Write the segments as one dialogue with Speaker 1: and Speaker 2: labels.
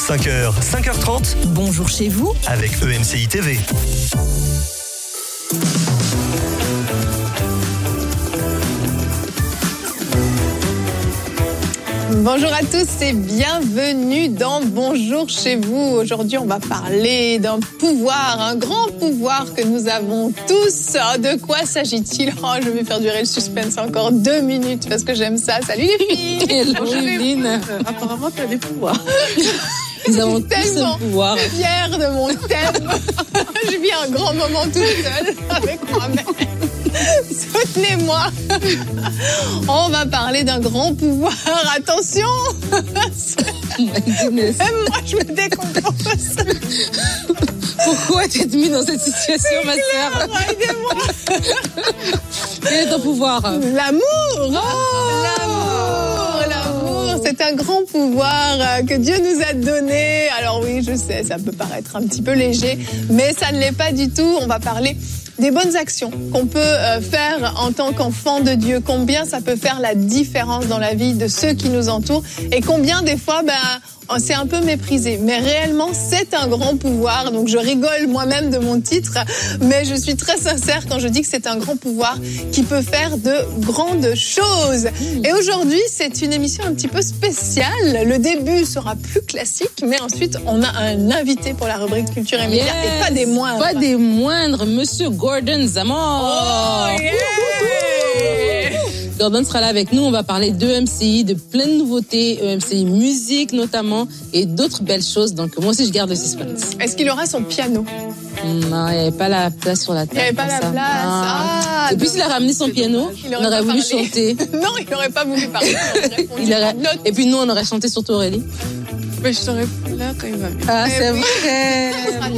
Speaker 1: 5h, 5h30.
Speaker 2: Bonjour chez vous.
Speaker 1: Avec EMCI TV.
Speaker 3: Bonjour à tous et bienvenue dans Bonjour chez vous. Aujourd'hui, on va parler d'un pouvoir, un grand pouvoir que nous avons tous. De quoi s'agit-il ? Je vais faire durer le suspense encore 2 minutes parce que j'aime ça. Salut les filles.
Speaker 4: Hello Evelyne. Apparemment, tu as des pouvoirs.
Speaker 3: Nous avons tous un pouvoir. Je suis fière de mon thème. Je vis un grand moment toute seule avec moi-même. Soutenez-moi. On va parler d'un grand pouvoir. Attention. Même moi, je me décompose.
Speaker 4: Pourquoi t'es mis dans cette situation, ma sœur ?
Speaker 3: Aidez-moi.
Speaker 4: Quel est ton pouvoir ?
Speaker 3: L'amour. L'amour, c'est un grand pouvoir que Dieu nous a donné. Alors oui, je sais, ça peut paraître un petit peu léger, mais ça ne l'est pas du tout. On va parler des bonnes actions qu'on peut faire en tant qu'enfant de Dieu. Combien ça peut faire la différence dans la vie de ceux qui nous entourent et combien des fois, c'est un peu méprisé. Mais réellement, c'est un grand pouvoir. Donc je rigole moi-même de mon titre, mais je suis très sincère quand je dis que c'est un grand pouvoir qui peut faire de grandes choses. Et aujourd'hui, c'est une émission un petit peu spéciale. Le début sera plus classique, mais ensuite, on a un invité pour la rubrique Culture et Médias, et pas des moindres.
Speaker 4: Pas des moindres, Monsieur Gordon Zamor.
Speaker 3: Oh, yeah.
Speaker 4: Gordon sera là avec nous, on va parler d'EMCI, de plein de nouveautés, EMCI musique notamment, et d'autres belles choses. Donc moi aussi je garde le suspense.
Speaker 3: Est-ce qu'il aura son piano ?
Speaker 4: Non, il n'y avait pas la place sur la table.
Speaker 3: Il n'y avait pas la place.
Speaker 4: Et puis s'il a ramené son piano, on aurait voulu chanter.
Speaker 3: Non, il n'aurait pas voulu parler.
Speaker 4: Et puis nous, on aurait chanté surtout Aurélie.
Speaker 3: Mais je serais plus là quand il va venir.
Speaker 4: Ah, c'est vrai.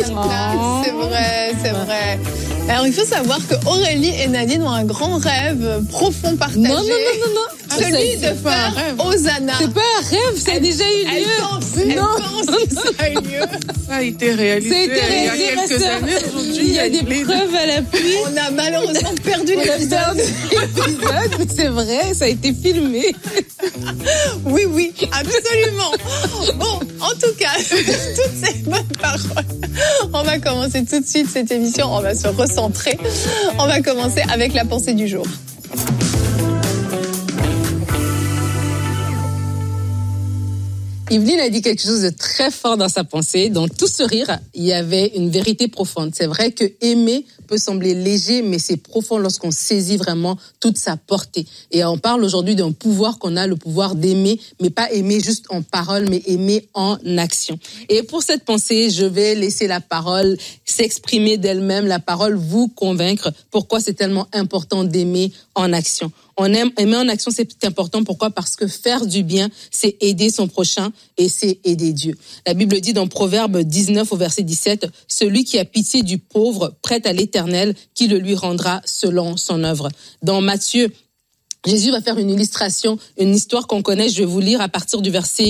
Speaker 3: C'est vrai. Alors, il faut savoir que Aurélie et Nadine ont un grand rêve profond partagé.
Speaker 4: Non.
Speaker 3: Celui de faire Hosanna.
Speaker 4: C'est pas un rêve, ça a déjà eu lieu.
Speaker 3: Elle pense que ça a eu lieu.
Speaker 5: Ça a été réalisé il y a quelques années. Aujourd'hui,
Speaker 4: il y a des preuves à l'appui.
Speaker 3: On a malheureusement perdu l'épisode.
Speaker 4: Mais c'est vrai, ça a été filmé.
Speaker 3: Oui, absolument. Bon, en tout cas, toutes ces bonnes paroles. On va commencer tout de suite cette émission. On va se recentrer. On va commencer avec la pensée du jour.
Speaker 4: Evelyne a dit quelque chose de très fort dans sa pensée. Dans tout ce rire, il y avait une vérité profonde. C'est vrai que aimer peut sembler léger, mais c'est profond lorsqu'on saisit vraiment toute sa portée. Et on parle aujourd'hui d'un pouvoir qu'on a, le pouvoir d'aimer, mais pas aimer juste en parole, mais aimer en action. Et pour cette pensée, je vais laisser la parole s'exprimer d'elle-même, la parole vous convaincre pourquoi c'est tellement important d'aimer en action. Aimer en action, c'est important. Pourquoi ? Parce que faire du bien, c'est aider son prochain et c'est aider Dieu. La Bible dit dans Proverbe 19 au verset 17, « Celui qui a pitié du pauvre prête à l'Éternel, qui le lui rendra selon son œuvre. » Dans Matthieu, Jésus va faire une illustration, une histoire qu'on connaît. Je vais vous lire à partir du verset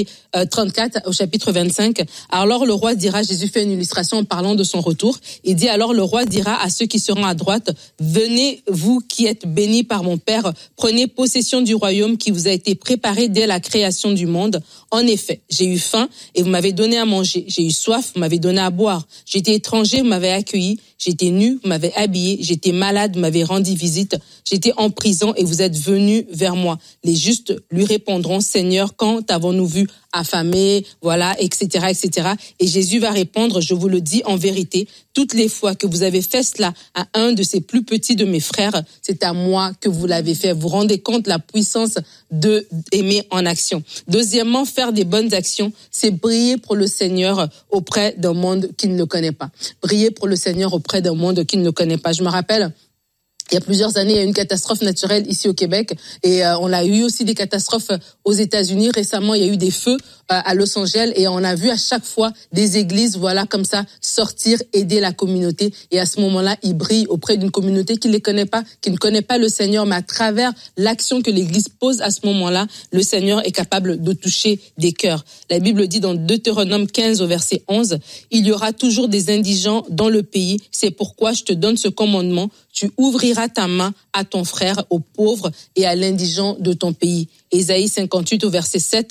Speaker 4: 34 au chapitre 25. Alors le roi dira, Jésus fait une illustration en parlant de son retour. Il dit, alors le roi dira à ceux qui seront à droite, venez vous qui êtes bénis par mon Père, prenez possession du royaume qui vous a été préparé dès la création du monde. En effet, j'ai eu faim et vous m'avez donné à manger. J'ai eu soif, vous m'avez donné à boire. J'étais étranger, vous m'avez accueilli. J'étais nu, vous m'avez habillé. J'étais malade, vous m'avez rendu visite. J'étais en prison et vous êtes venus vers moi. Les justes lui répondront, Seigneur, quand avons-nous vu affamé, voilà, etc., etc. Et Jésus va répondre, je vous le dis en vérité, toutes les fois que vous avez fait cela à un de ces plus petits de mes frères, c'est à moi que vous l'avez fait. Vous rendez compte de la puissance de aimer en action. Deuxièmement, faire des bonnes actions, c'est briller pour le Seigneur auprès d'un monde qui ne le connaît pas. Briller pour le Seigneur auprès d'un monde qui ne le connaît pas. Je me rappelle, il y a plusieurs années, il y a eu une catastrophe naturelle ici au Québec et on a eu aussi des catastrophes aux États-Unis. Récemment, il y a eu des feux à Los Angeles et on a vu à chaque fois des églises, voilà, comme ça, sortir, aider la communauté. Et à ce moment-là, ils brillent auprès d'une communauté qui les connaît pas, qui ne connaît pas le Seigneur, mais à travers l'action que l'Église pose à ce moment-là, le Seigneur est capable de toucher des cœurs. La Bible dit dans Deutéronome 15 au verset 11, « Il y aura toujours des indigents dans le pays, c'est pourquoi je te donne ce commandement, tu ouvriras ta main à ton frère, aux pauvres et à l'indigent de ton pays. » Ésaïe 58 au verset 7, «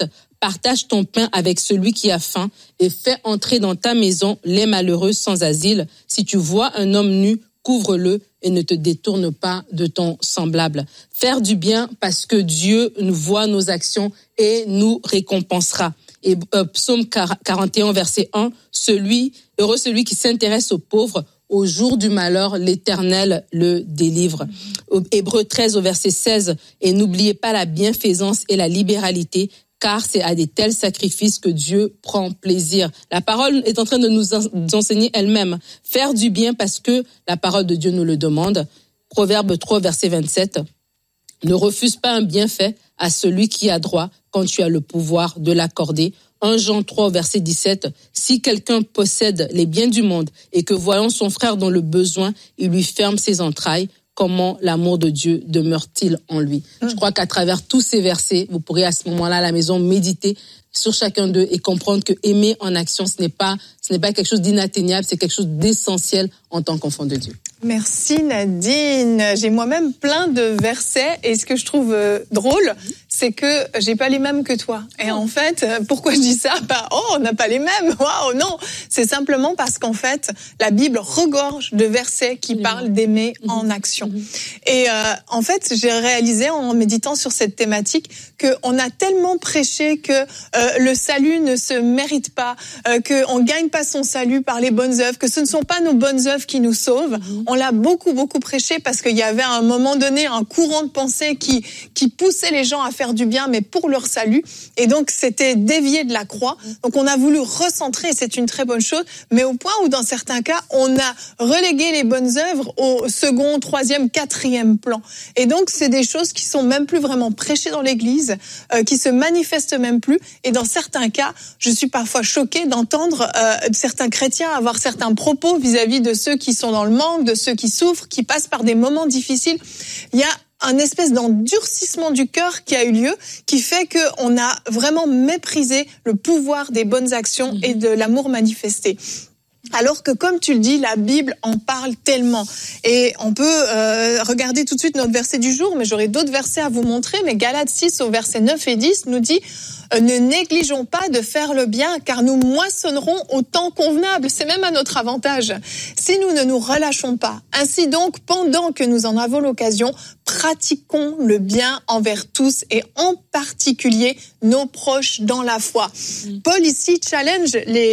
Speaker 4: partage ton pain avec celui qui a faim et fais entrer dans ta maison les malheureux sans asile. Si tu vois un homme nu, couvre-le et ne te détourne pas de ton semblable. Faire du bien parce que Dieu voit nos actions et nous récompensera. Et Psaume 41, verset 1, heureux celui qui s'intéresse aux pauvres, au jour du malheur, l'Éternel le délivre. Hébreux 13 au verset 16, et n'oubliez pas la bienfaisance et la libéralité, car c'est à des tels sacrifices que Dieu prend plaisir. La parole est en train de nous enseigner elle-même. Faire du bien parce que la parole de Dieu nous le demande. Proverbe 3, verset 27. Ne refuse pas un bienfait à celui qui a droit quand tu as le pouvoir de l'accorder. 1 Jean 3, verset 17. Si quelqu'un possède les biens du monde et que voyant son frère dans le besoin, il lui ferme ses entrailles, comment l'amour de Dieu demeure-t-il en lui? Je crois qu'à travers tous ces versets, vous pourrez à ce moment-là à la maison méditer sur chacun d'eux et comprendre que aimer en action, ce n'est pas quelque chose d'inatteignable, c'est quelque chose d'essentiel en tant qu'enfant de Dieu.
Speaker 3: Merci Nadine. J'ai moi-même plein de versets et ce que je trouve drôle, c'est que j'ai pas les mêmes que toi. Et en fait, pourquoi je dis ça? On n'a pas les mêmes. Waouh, non. C'est simplement parce qu'en fait, la Bible regorge de versets qui parlent d'aimer en action. Et en fait, j'ai réalisé en méditant sur cette thématique que on a tellement prêché que le salut ne se mérite pas, que on gagne pas son salut par les bonnes œuvres, que ce ne sont pas nos bonnes œuvres qui nous sauvent. On l'a beaucoup prêché parce qu'il y avait à un moment donné un courant de pensée qui poussait les gens à faire du bien, mais pour leur salut. Et donc, c'était dévié de la croix. Donc, on a voulu recentrer, et c'est une très bonne chose, mais au point où, dans certains cas, on a relégué les bonnes œuvres au second, troisième, quatrième plan. Et donc, c'est des choses qui sont même plus vraiment prêchées dans l'Église, qui se manifestent même plus. Et dans certains cas, je suis parfois choquée d'entendre certains chrétiens avoir certains propos vis-à-vis de ceux qui sont dans le manque, de ceux qui souffrent, qui passent par des moments difficiles. Il y a un espèce d'endurcissement du cœur qui a eu lieu, qui fait qu'on a vraiment méprisé le pouvoir des bonnes actions et de l'amour manifesté. Alors que, comme tu le dis, la Bible en parle tellement. Et on peut regarder tout de suite notre verset du jour, mais j'aurai d'autres versets à vous montrer. Mais Galates 6 au verset 9 et 10 nous dit « Ne négligeons pas de faire le bien, car nous moissonnerons au temps convenable. » C'est même à notre avantage. Si nous ne nous relâchons pas. Ainsi donc, pendant que nous en avons l'occasion, pratiquons le bien envers tous et en particulier nos proches dans la foi. Paul ici challenge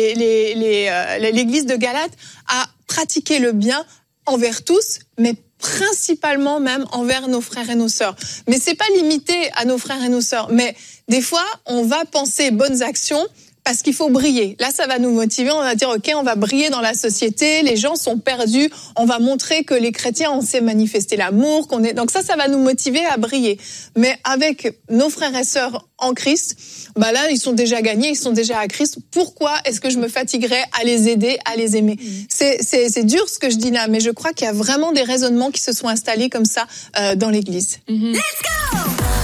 Speaker 3: l'église de Galate à pratiquer le bien envers tous, mais principalement même envers nos frères et nos sœurs. Mais c'est pas limité à nos frères et nos sœurs. Mais des fois, on va penser bonnes actions parce qu'il faut briller. Là, ça va nous motiver. On va dire, OK, on va briller dans la société. Les gens sont perdus. On va montrer que les chrétiens, on sait manifester l'amour. Donc ça va nous motiver à briller. Mais avec nos frères et sœurs en Christ, là, ils sont déjà gagnés. Ils sont déjà à Christ. Pourquoi est-ce que je me fatiguerais à les aider, à les aimer? C'est dur ce que je dis là, mais je crois qu'il y a vraiment des raisonnements qui se sont installés comme ça dans l'Église.
Speaker 2: Let's go!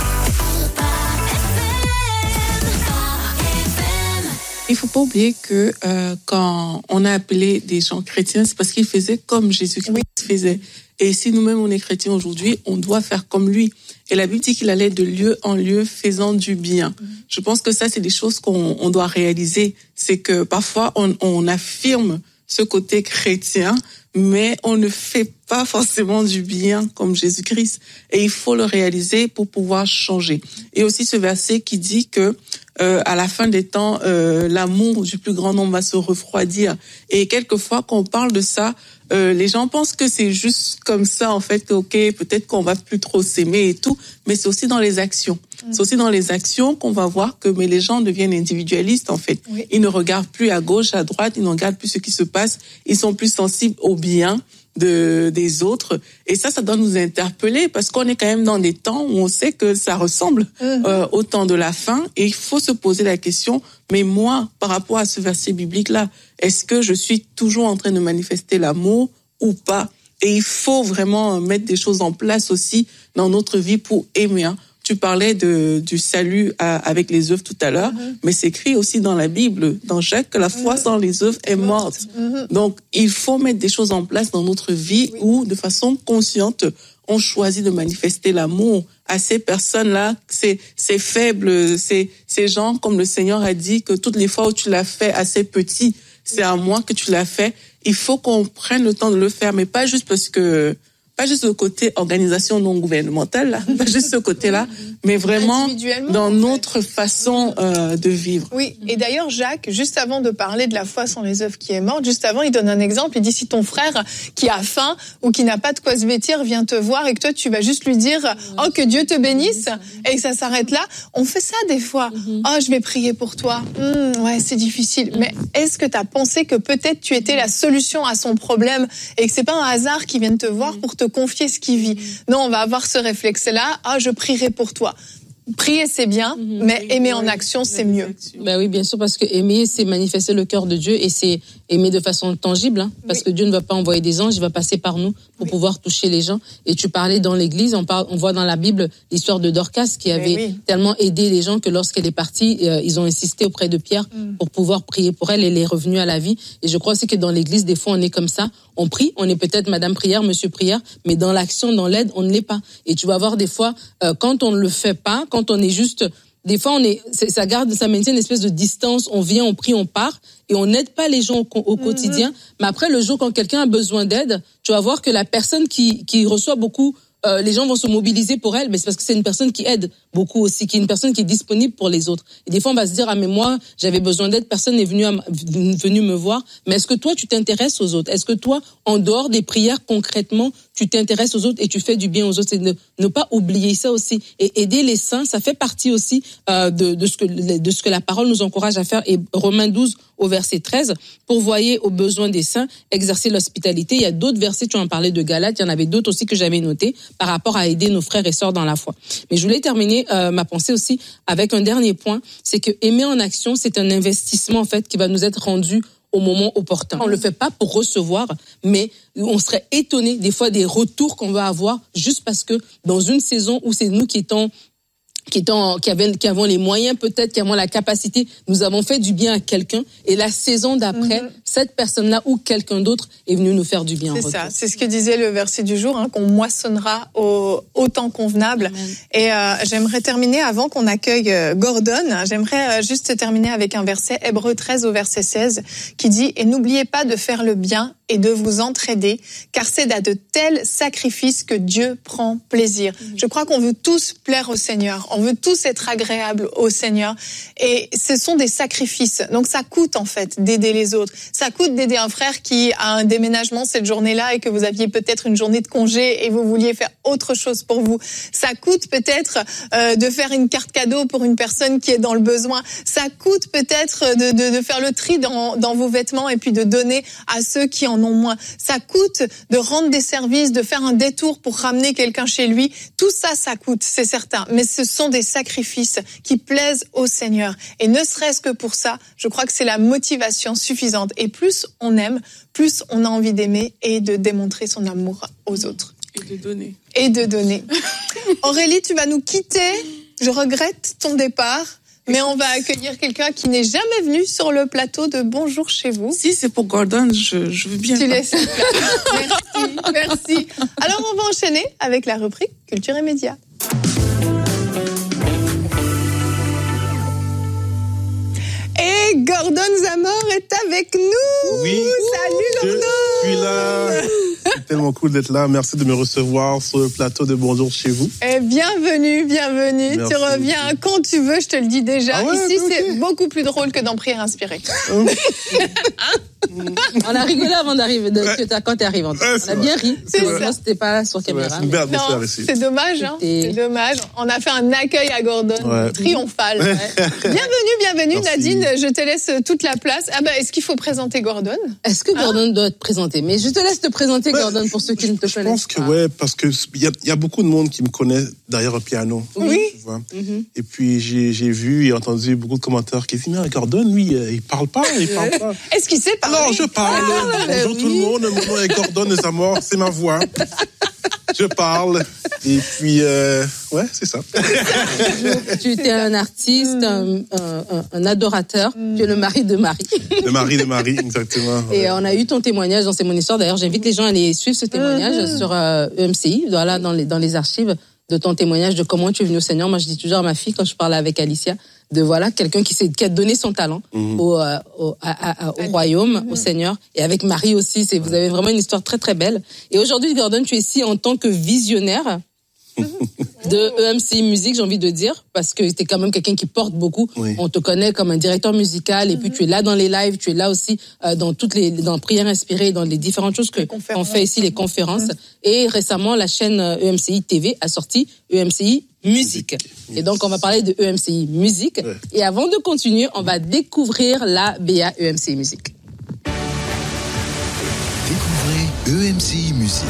Speaker 5: Il faut pas oublier que quand on a appelé des gens chrétiens, c'est parce qu'ils faisaient comme Jésus-Christ faisait. Et si nous-mêmes on est chrétiens aujourd'hui, on doit faire comme lui. Et la Bible dit qu'il allait de lieu en lieu faisant du bien. Je pense que ça, c'est des choses qu'on doit réaliser. C'est que parfois on affirme ce côté chrétien, mais on ne fait pas forcément du bien comme Jésus-Christ. Et il faut le réaliser pour pouvoir changer. Et aussi ce verset qui dit que à la fin des temps, l'amour du plus grand nombre va se refroidir. Et quelquefois, quand on parle de ça, les gens pensent que c'est juste comme ça, en fait, OK, peut-être qu'on va plus trop s'aimer et tout, mais c'est aussi dans les actions. C'est aussi dans les actions qu'on va voir que les gens deviennent individualistes, en fait. Oui. Ils ne regardent plus à gauche, à droite, ils ne regardent plus ce qui se passe, ils sont plus sensibles au bien des autres. Et ça doit nous interpeller parce qu'on est quand même dans des temps où on sait que ça ressemble au temps de la fin. Et il faut se poser la question, mais moi, par rapport à ce verset biblique-là, est-ce que je suis toujours en train de manifester l'amour ou pas? Et il faut vraiment mettre des choses en place aussi dans notre vie pour aimer. Tu parlais du salut avec les œuvres tout à l'heure, mais c'est écrit aussi dans la Bible, dans Jacques, que la foi sans les œuvres est morte. Donc, il faut mettre des choses en place dans notre vie où, de façon consciente, on choisit de manifester l'amour à ces personnes-là, ces faibles, ces gens, comme le Seigneur a dit, que toutes les fois où tu l'as fait à ces petits, c'est à moi que tu l'as fait. Il faut qu'on prenne le temps de le faire, mais pas juste le côté organisation non gouvernementale, là, pas juste ce côté-là, mais vraiment dans notre façon de vivre.
Speaker 3: Oui, et d'ailleurs Jacques, juste avant de parler de la foi sans les œuvres qui est morte, juste avant, il donne un exemple, il dit si ton frère qui a faim ou qui n'a pas de quoi se vêtir vient te voir et que toi tu vas juste lui dire « Oh, que Dieu te bénisse » et que ça s'arrête là, on fait ça des fois. « Oh, je vais prier pour toi. Ouais, c'est difficile. » Mais est-ce que tu as pensé que peut-être tu étais la solution à son problème et que c'est pas un hasard qu'il vienne te voir pour te confier ce qu'il vit? Non, on va avoir ce réflexe-là. Ah, je prierai pour toi. Prier, c'est bien, mais aimer en action, c'est mieux.
Speaker 4: Ben oui, bien sûr, parce que aimer, c'est manifester le cœur de Dieu et c'est aimer de façon tangible, hein, parce que Dieu ne va pas envoyer des anges, il va passer par nous pour pouvoir toucher les gens. Et tu parlais dans l'église, on voit dans la Bible l'histoire de Dorcas qui avait tellement aidé les gens que lorsqu'elle est partie, ils ont insisté auprès de Pierre pour pouvoir prier pour elle. Elle est revenue à la vie. Et je crois aussi que dans l'église, des fois, on est comme ça. On prie, on est peut-être Madame Prière, Monsieur Prière, mais dans l'action, dans l'aide, on ne l'est pas. Et tu vas voir des fois, quand on ne le fait pas, quand on est juste, des fois ça maintient une espèce de distance, on vient, on prie, on part, et on n'aide pas les gens au quotidien. Mais après, le jour quand quelqu'un a besoin d'aide, tu vas voir que la personne qui reçoit beaucoup, les gens vont se mobiliser pour elle, mais c'est parce que c'est une personne qui aide beaucoup aussi, qui est une personne qui est disponible pour les autres. Et des fois, on va se dire, ah, mais moi, j'avais besoin d'aide, personne n'est venu me voir. Mais est-ce que toi, tu t'intéresses aux autres? Est-ce que toi, en dehors des prières, concrètement, tu t'intéresses aux autres et tu fais du bien aux autres? C'est ne pas oublier ça aussi. Et aider les saints, ça fait partie aussi, de ce que la parole nous encourage à faire. Et Romains 12, au verset 13, pourvoyer aux besoins des saints, exercer l'hospitalité. Il y a d'autres versets, tu en parlais de Galates, il y en avait d'autres aussi que j'avais notés par rapport à aider nos frères et sœurs dans la foi. Mais je voulais terminer ma pensée aussi avec un dernier point, c'est que aimer en action, c'est un investissement en fait qui va nous être rendu au moment opportun. On le fait pas pour recevoir, mais on serait étonné des fois des retours qu'on va avoir juste parce que dans une saison où c'est nous qui avons les moyens peut-être, qui avons la capacité, nous avons fait du bien à quelqu'un et la saison d'après, cette personne-là ou quelqu'un d'autre est venu nous faire du bien.
Speaker 3: C'est ça, c'est ce que disait le verset du jour, qu'on moissonnera au temps convenable. Amen. Et j'aimerais terminer avant qu'on accueille Gordon, j'aimerais juste terminer avec un verset, Hébreux 13 au verset 16, qui dit « Et n'oubliez pas de faire le bien et de vous entraider, car c'est à de tels sacrifices que Dieu prend plaisir. » Je crois qu'on veut tous plaire au Seigneur, on veut tous être agréables au Seigneur, et ce sont des sacrifices. Donc ça coûte en fait d'aider les autres. Ça coûte d'aider un frère qui a un déménagement cette journée-là et que vous aviez peut-être une journée de congé et vous vouliez faire autre chose pour vous. Ça coûte peut-être de faire une carte cadeau pour une personne qui est dans le besoin. Ça coûte peut-être de faire le tri dans vos vêtements et puis de donner à ceux qui en ont moins. Ça coûte de rendre des services, de faire un détour pour ramener quelqu'un chez lui. Tout ça, ça coûte, c'est certain. Mais ce sont des sacrifices qui plaisent au Seigneur. Et ne serait-ce que pour ça, je crois que c'est la motivation suffisante. Et plus on aime, plus on a envie d'aimer et de démontrer son amour aux autres.
Speaker 5: Et de donner.
Speaker 3: Et de donner. Aurélie, tu vas nous quitter. Je regrette ton départ. Mais on va accueillir quelqu'un qui n'est jamais venu sur le plateau de Bonjour chez vous.
Speaker 5: Si c'est pour Gordon, je veux bien.
Speaker 3: Tu laisses. Merci. Alors on va enchaîner avec la rubrique Culture et Médias. Et Gordon Zamor est avec nous.
Speaker 2: Oui.
Speaker 3: Salut Gordon.
Speaker 2: Je suis là. C'est tellement cool d'être là. Merci de me recevoir sur le plateau de Bonjour chez vous.
Speaker 3: Et bienvenue.
Speaker 2: Merci.
Speaker 3: Tu reviens quand tu veux, je te le dis déjà.
Speaker 2: Ah ouais,
Speaker 3: ici,
Speaker 2: okay.
Speaker 3: C'est beaucoup plus drôle que dans Prière inspirée.
Speaker 4: On a rigolé avant d'arriver, quand t'es arrivé. On a bien ri.
Speaker 3: C'est ça.
Speaker 4: C'était pas sur caméra.
Speaker 2: C'est une belle atmosphère ici.
Speaker 3: C'est dommage, C'est dommage. On a fait un accueil à Gordon, triomphal. Bienvenue
Speaker 2: Merci.
Speaker 3: Nadine, je te laisse toute la place. Est-ce qu'il faut présenter Gordon?
Speaker 4: Est-ce que Gordon doit te présenter? Mais je te laisse te présenter, Gordon, pour ceux qui ne te connaissent pas.
Speaker 2: Je pense que parce que il y a beaucoup de monde qui me connaît derrière un piano.
Speaker 3: Oui.
Speaker 2: Tu vois. Et puis j'ai vu et entendu beaucoup de commentaires qui disent mais Gordon, lui, il parle pas.
Speaker 3: Est-ce qu'il sait parler?
Speaker 2: Non, je parle. Bonjour tout le monde, mon nom est Gordon Zamor, c'est ma voix. je parle. Et puis, ouais, c'est ça.
Speaker 4: Tu étais un artiste, un adorateur. Tu es le mari de Marie.
Speaker 2: Le mari de Marie, exactement.
Speaker 4: Et on a eu ton témoignage dans C'est mon histoire. D'ailleurs, j'invite les gens à aller suivre ce témoignage sur EMCI, voilà, dans les archives de ton témoignage de comment tu es venu au Seigneur. Moi, je dis toujours à ma fille, quand je parle avec Alicia, de voilà, quelqu'un qui a donné son talent au royaume, au Seigneur. Et avec Marie aussi, vous avez vraiment une histoire très, très belle. Et aujourd'hui, Gordon, tu es ici en tant que visionnaire de EMCI Musique, j'ai envie de dire, parce que tu es quand même quelqu'un qui porte beaucoup. Oui. On te connaît comme un directeur musical, et puis tu es là dans les lives, tu es là aussi dans Prières Inspirées, dans les différentes choses qu'on fait ici, les conférences. Et récemment, la chaîne EMCI TV a sorti EMCI Musique. Et donc, on va parler de EMCI Musique. Ouais. Et avant de continuer, on va découvrir la BA EMCI Musique.
Speaker 6: Découvrez EMCI Musique.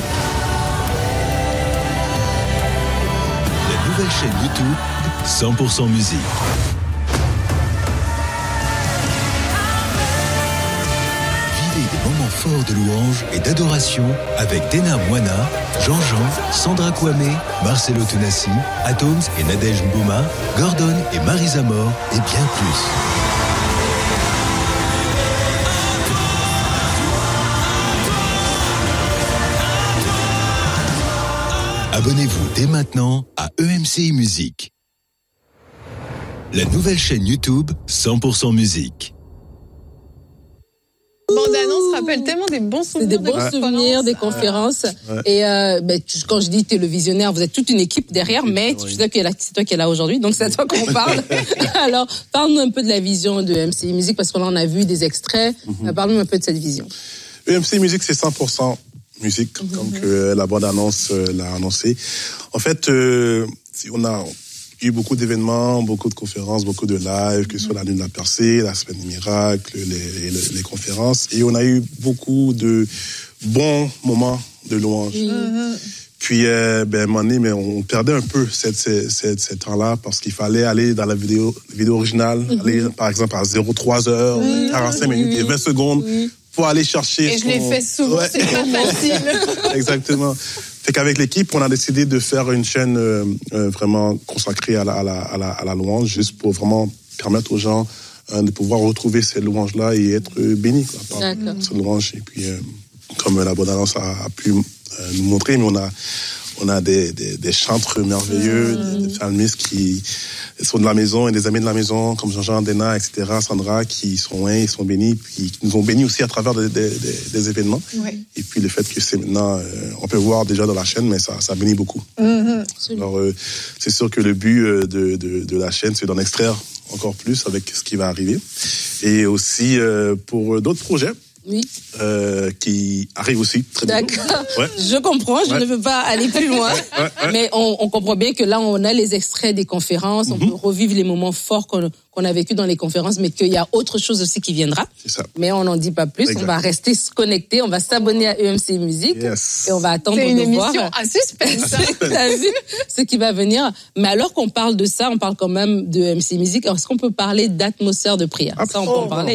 Speaker 6: Nouvelle chaîne YouTube 100% musique. Vivez des moments forts de louange et d'adoration avec Dena Moana, Jean-Jean, Sandra Kwame, Marcelo Tonassi, Atoms et Nadège Mbouma, Gordon et Marie Zamor et bien plus. Abonnez-vous dès maintenant à EMCI Musique. La nouvelle chaîne YouTube 100% musique.
Speaker 3: Bande-annonce rappelle tellement des bons souvenirs.
Speaker 4: Des bons souvenirs, des conférences. Ouais. Et quand je dis t'es le visionnaire, vous êtes toute une équipe derrière, mais tu sais que c'est toi qui es là aujourd'hui, donc c'est à toi qu'on parle. Alors, parle-nous un peu de la vision de EMCI Musique, parce qu'on en a vu des extraits. Parle-nous un peu de cette vision.
Speaker 2: EMCI Musique, c'est 100% musique, comme que la bande-annonce l'a annoncé. En fait, on a eu beaucoup d'événements, beaucoup de conférences, beaucoup de lives, que ce soit la Nuit de la Percée, la Semaine des Miracles, les conférences. Et on a eu beaucoup de bons moments de louange. Puis, à un moment donné, mais on perdait un peu ce temps-là parce qu'il fallait aller dans la vidéo originale, aller par exemple à 0,3 h, 45 minutes et 20 secondes. Pour aller chercher.
Speaker 3: Et je l'ai fait souvent, c'est pas facile.
Speaker 2: Exactement. Fait qu'avec l'équipe, on a décidé de faire une chaîne vraiment consacrée à la louange, juste pour vraiment permettre aux gens de pouvoir retrouver ces louanges-là et être bénis par ces louanges. Et puis, comme la bande-annonce a pu nous montrer, mais on a des chantres merveilleux, des psalmistes qui sont de la maison et des amis de la maison, comme Jean-Jean, Dena, etc., Sandra, qui sont bénis, puis qui nous ont bénis aussi à travers des événements. Ouais. Et puis le fait que c'est maintenant, on peut voir déjà dans la chaîne, mais ça bénit beaucoup. Alors, c'est sûr que le but de la chaîne, c'est d'en extraire encore plus avec ce qui va arriver. Et aussi pour d'autres projets.
Speaker 4: Oui.
Speaker 2: Qui arrive aussi très bien.
Speaker 4: D'accord. Ouais. Je comprends, je ne veux pas aller plus loin. Mais on comprend bien que là, on a les extraits des conférences, on peut revivre les moments forts qu'on a vécu dans les conférences, mais qu'il y a autre chose aussi qui viendra. C'est ça. Mais on n'en dit pas plus. Exact. On va rester connecté, on va s'abonner à EMCI Musique et on va attendre de voir.
Speaker 3: C'est une émission à suspense.
Speaker 4: T'as vu ce qui va venir. Mais alors qu'on parle de ça, on parle quand même de EMCI Musique. Est-ce qu'on peut parler d'atmosphère de prière? Ça, on peut en parler.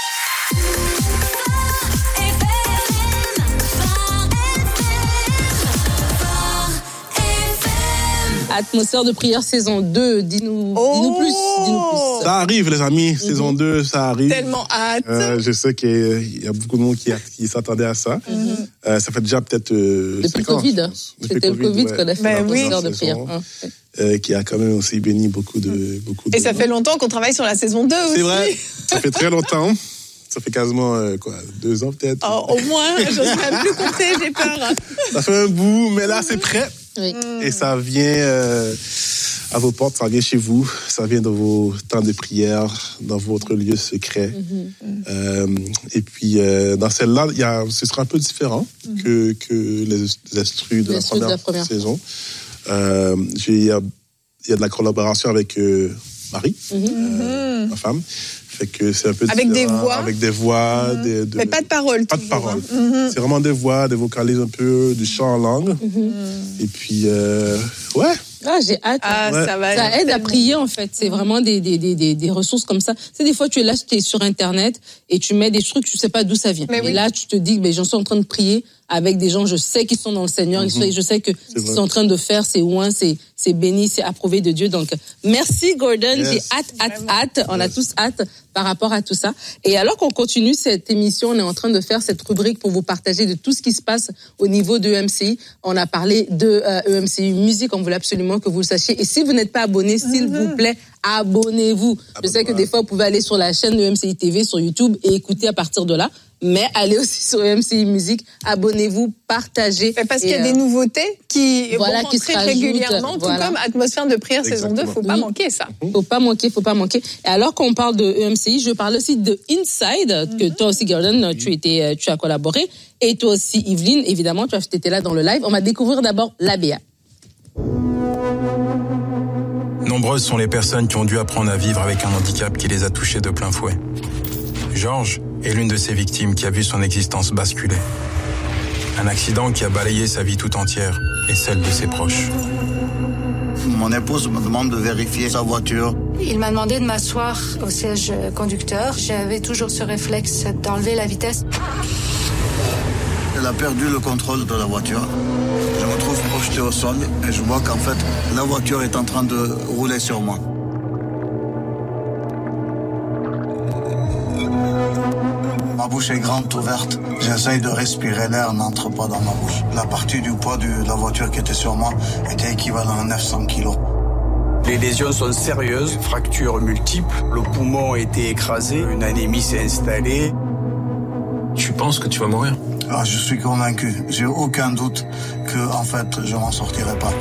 Speaker 4: Atmosphère de prière saison 2, dis-nous plus.
Speaker 2: Ça arrive les amis, saison 2, ça arrive.
Speaker 3: Tellement hâte.
Speaker 2: Je sais qu'il y a beaucoup de monde qui s'attendait à ça. Ça fait déjà peut-être
Speaker 4: depuis le Covid. C'était le Covid qu'on a fait l'atmosphère de prière.
Speaker 2: Qui a quand même aussi béni beaucoup de
Speaker 3: Et ça fait longtemps qu'on travaille sur la saison 2 aussi.
Speaker 2: C'est vrai, ça fait très longtemps. Ça fait quasiment 2 ans peut-être.
Speaker 3: Oh, au moins, je n'ose même plus compter, j'ai peur.
Speaker 2: Ça fait un bout, mais là c'est prêt. Oui. Et ça vient à vos portes, ça vient chez vous, ça vient dans vos temps de prière, dans votre lieu secret. Et puis dans celle-là, ce sera un peu différent que les instrus de la première saison. Il y a de la collaboration avec Marie, ma femme. Fait que c'est un peu
Speaker 3: avec des voix.
Speaker 2: Avec des voix.
Speaker 3: Mais pas de paroles.
Speaker 2: Pas de paroles. C'est vraiment des voix, des vocalises un peu, du chant en langue. Et puis, ouais.
Speaker 4: Ah, j'ai hâte. Ça aide à prier, en fait. C'est vraiment des ressources comme ça. C'est des fois, tu es là, tu es sur Internet et tu mets des trucs, tu sais pas d'où ça vient. Mais là, tu te dis, j'en suis en train de prier avec des gens, je sais qu'ils sont dans le Seigneur, je sais que ce qu'ils sont en train de faire, c'est ouin, c'est béni, c'est approuvé de Dieu. Donc, merci Gordon, j'ai hâte. On a tous hâte par rapport à tout ça. Et alors qu'on continue cette émission, on est en train de faire cette rubrique pour vous partager de tout ce qui se passe au niveau de EMCI. On a parlé de EMCI Musique, on voulait absolument que vous le sachiez. Et si vous n'êtes pas abonné, s'il vous plaît, abonnez-vous. Je sais que des fois, vous pouvez aller sur la chaîne de EMCI TV sur YouTube et écouter à partir de là. Mais allez aussi sur EMCI Musique, abonnez-vous, partagez.
Speaker 3: Parce qu'il y a des nouveautés qui vont rentrer régulièrement, tout comme Atmosphère de prière saison 2, faut pas manquer ça.
Speaker 4: Faut pas manquer. Et alors qu'on parle de EMCI, je parle aussi de Inside, que toi aussi, Gordon, tu as collaboré. Et toi aussi, Yveline, évidemment, tu étais là dans le live. On va découvrir d'abord l'ABA.
Speaker 7: Nombreuses sont les personnes qui ont dû apprendre à vivre avec un handicap qui les a touchés de plein fouet. Georges est l'une de ces victimes qui a vu son existence basculer. Un accident qui a balayé sa vie tout entière et celle de ses proches.
Speaker 8: Mon épouse me demande de vérifier sa voiture.
Speaker 9: Il m'a demandé de m'asseoir au siège conducteur. J'avais toujours ce réflexe d'enlever la vitesse.
Speaker 8: Elle a perdu le contrôle de la voiture. Je me trouve projeté au sol et je vois qu'en fait, la voiture est en train de rouler sur moi. Ma bouche est grande ouverte. J'essaye de respirer, l'air n'entre pas dans ma bouche. La partie du poids de la voiture qui était sur moi était équivalent à 900 kilos.
Speaker 10: Les lésions sont sérieuses, fractures multiples, le poumon a été écrasé, une anémie s'est installée.
Speaker 7: Tu penses que tu vas mourir ?
Speaker 8: Je suis convaincu. J'ai aucun doute que, en fait, je m'en sortirai pas.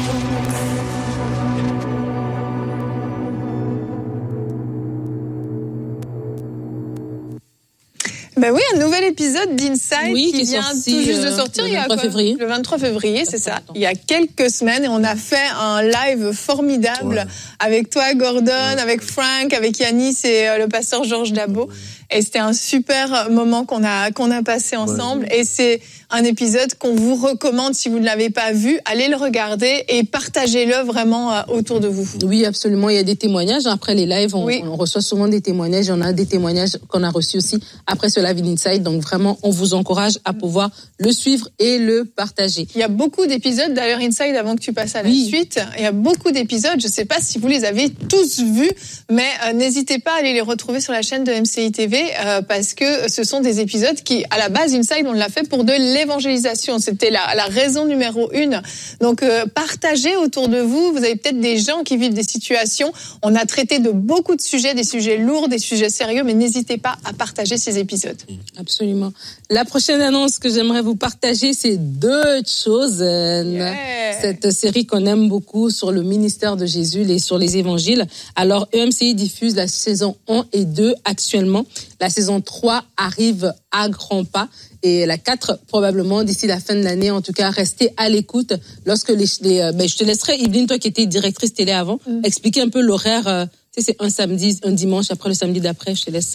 Speaker 3: Oui, un nouvel épisode d'Inside qui vient tout juste de sortir.
Speaker 4: Le 23 février.
Speaker 3: Le 23 février, c'est ça. Il y a quelques semaines et on a fait un live formidable avec toi, Gordon, avec Frank, avec Yanis et le pasteur Georges Dabo. Et c'était un super moment qu'on a passé ensemble. Et c'est un épisode qu'on vous recommande si vous ne l'avez pas vu. Allez le regarder et partagez-le vraiment autour de vous.
Speaker 4: Oui, absolument. Il y a des témoignages. Après les lives, on reçoit souvent des témoignages. Il y en a des témoignages qu'on a reçus aussi après ce live Inside. Donc vraiment, on vous encourage à pouvoir le suivre et le partager.
Speaker 3: Il y a beaucoup d'épisodes, d'ailleurs, Inside, avant que tu passes à la suite. Il y a beaucoup d'épisodes. Je ne sais pas si vous les avez tous vus, mais n'hésitez pas à aller les retrouver sur la chaîne de MCI TV parce que ce sont des épisodes qui, à la base, Inside, on l'a fait pour de l'évangélisation. C'était la raison numéro 1. Donc, partagez autour de vous. Vous avez peut-être des gens qui vivent des situations. On a traité de beaucoup de sujets, des sujets lourds, des sujets sérieux, mais n'hésitez pas à partager ces épisodes.
Speaker 4: Absolument. La prochaine annonce que j'aimerais vous partager, c'est The Chosen. Cette série qu'on aime beaucoup sur le ministère de Jésus et sur les évangiles. Alors, EMCI diffuse la saison 1 et 2 actuellement. La saison 3 arrive à grands pas. Et la 4, probablement, d'ici la fin de l'année. En tout cas, restez à l'écoute. Lorsque je te laisserai, Yveline, toi qui étais directrice télé avant, expliquer un peu l'horaire. C'est un samedi, un dimanche, après le samedi d'après, je te laisse...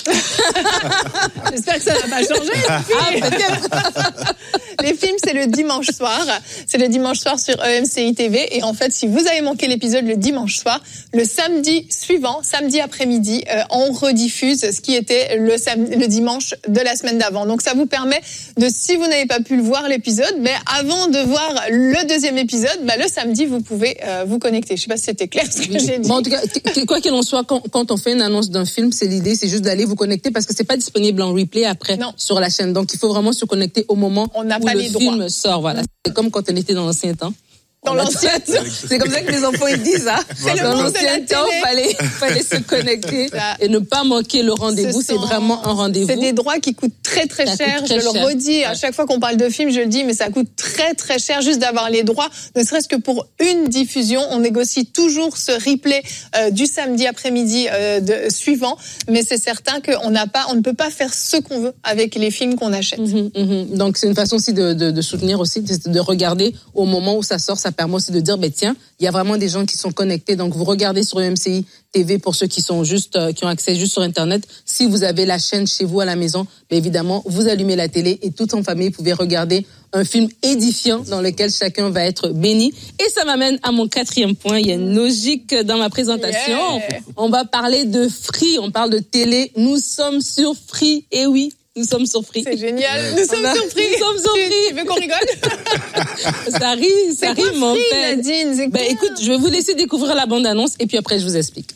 Speaker 3: J'espère que ça n'a pas changé.
Speaker 4: Peut-être.
Speaker 3: Les films, c'est le dimanche soir. C'est le dimanche soir sur EMCI TV. Et en fait, si vous avez manqué l'épisode le dimanche soir, le samedi suivant, samedi après-midi, on rediffuse ce qui était le dimanche de la semaine d'avant. Donc, ça vous permet de, si vous n'avez pas pu le voir l'épisode, mais avant de voir le deuxième épisode, le samedi, vous pouvez vous connecter. Je ne sais pas si c'était clair ce que j'ai dit.
Speaker 4: Bon, en tout cas, quoi qu'il en soit, quand on fait une annonce d'un film, c'est juste d'aller vous connecter parce que c'est pas disponible en replay après sur la chaîne. Donc, il faut vraiment se connecter au moment où le film sort. Voilà. C'est comme quand on était dans l'ancien temps.
Speaker 3: Dans l'ancien temps.
Speaker 4: C'est comme ça que les enfants ils disent ça.
Speaker 3: C'est le monde de la télé.
Speaker 4: Fallait se connecter et ne pas manquer le rendez-vous. C'est vraiment un rendez-vous.
Speaker 3: C'est des droits qui coûtent très très cher. Je le redis à chaque fois qu'on parle de film, je le dis, mais ça coûte très très cher juste d'avoir les droits. Ne serait-ce que pour une diffusion, on négocie toujours ce replay du samedi après-midi suivant. Mais c'est certain qu'on ne peut pas faire ce qu'on veut avec les films qu'on achète.
Speaker 4: Donc c'est une façon aussi de soutenir aussi, de regarder au moment où ça sort. Ça permet aussi de dire, tiens, il y a vraiment des gens qui sont connectés. Donc, vous regardez sur EMCI TV pour ceux qui sont qui ont accès juste sur Internet. Si vous avez la chaîne chez vous à la maison, évidemment, vous allumez la télé et toute en famille, vous pouvez regarder un film édifiant dans lequel chacun va être béni. Et ça m'amène à mon 4e point. Il y a une logique dans ma présentation. Yeah. On va parler de Free. On parle de télé. Nous sommes sur Free. Et oui, nous sommes sur Free.
Speaker 3: C'est génial. Nous sommes sur Free.
Speaker 4: Nous sommes sur Free.
Speaker 3: Tu veux qu'on rigole?
Speaker 4: Ça rime en fait.
Speaker 3: Nadine,
Speaker 4: écoute, je vais vous laisser découvrir la bande-annonce et puis après je vous explique.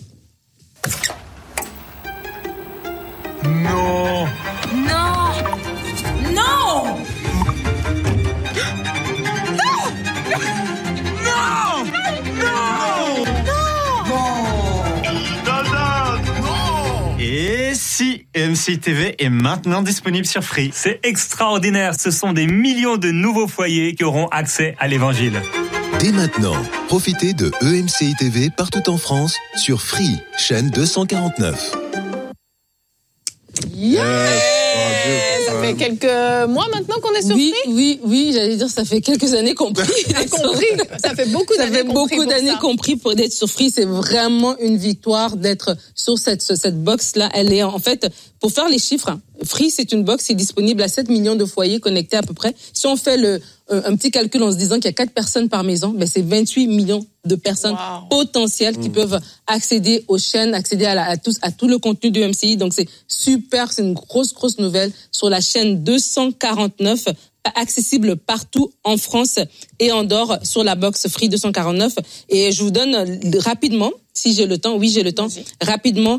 Speaker 11: Non. Et si EMCI TV est maintenant disponible sur Free.
Speaker 1: C'est extraordinaire, ce sont des millions de nouveaux foyers qui auront accès à l'évangile.
Speaker 6: Dès maintenant, profitez de EMCI TV partout en France sur Free, chaîne 249.
Speaker 3: Ça fait quelques mois maintenant qu'on est sur Free.
Speaker 4: Oui, j'allais dire ça fait quelques années compris.
Speaker 3: Ça fait beaucoup d'années
Speaker 4: compris pour d'être sur Free. C'est vraiment une victoire d'être sur cette box là. Elle est en fait, pour faire les chiffres, Free c'est une box qui est disponible à 7 millions de foyers connectés à peu près. Si on fait un petit calcul en se disant qu'il y a 4 personnes par maison, c'est 28 millions de personnes potentielles qui peuvent accéder aux chaînes, accéder à tout le contenu du MCI. Donc c'est super, c'est une grosse nouvelle sur la chaîne 249, accessible partout en France et en dehors sur la box Free 249. Et je vous donne rapidement, si j'ai le temps, rapidement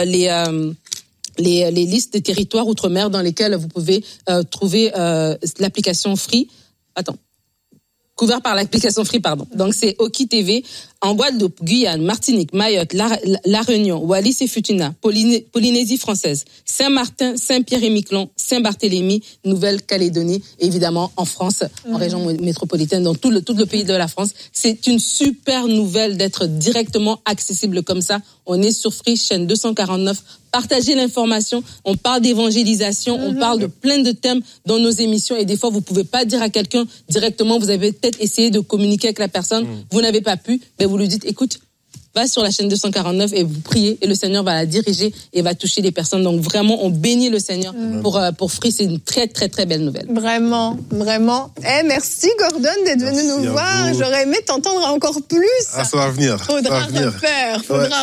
Speaker 4: les listes des territoires outre-mer dans lesquels vous pouvez trouver l'application Free. Couvert par l'application Free, Donc, c'est Oki TV, en Guadeloupe, Guyane, Martinique, Mayotte, La Réunion, Wallis et Futuna, Polynésie française, Saint-Martin, Saint-Pierre-et-Miquelon, Saint-Barthélemy, Nouvelle-Calédonie, évidemment, en France, en région métropolitaine, dans tout le pays de la France. C'est une super nouvelle d'être directement accessible comme ça. On est sur Free, chaîne 249. Partagez l'information. On parle d'évangélisation. On parle de plein de thèmes dans nos émissions. Et des fois, vous pouvez pas dire à quelqu'un directement, vous avez peut-être essayé de communiquer avec la personne, vous n'avez pas pu, vous lui dites, écoute, va sur la chaîne 249 et vous priez et le Seigneur va la diriger et va toucher des personnes. Donc vraiment, on bénit le Seigneur pour Free. C'est une très belle nouvelle.
Speaker 3: Vraiment. Merci Gordon d'être venu nous voir. J'aurais aimé t'entendre encore plus.
Speaker 2: Ça va venir.
Speaker 3: Faudra refaire.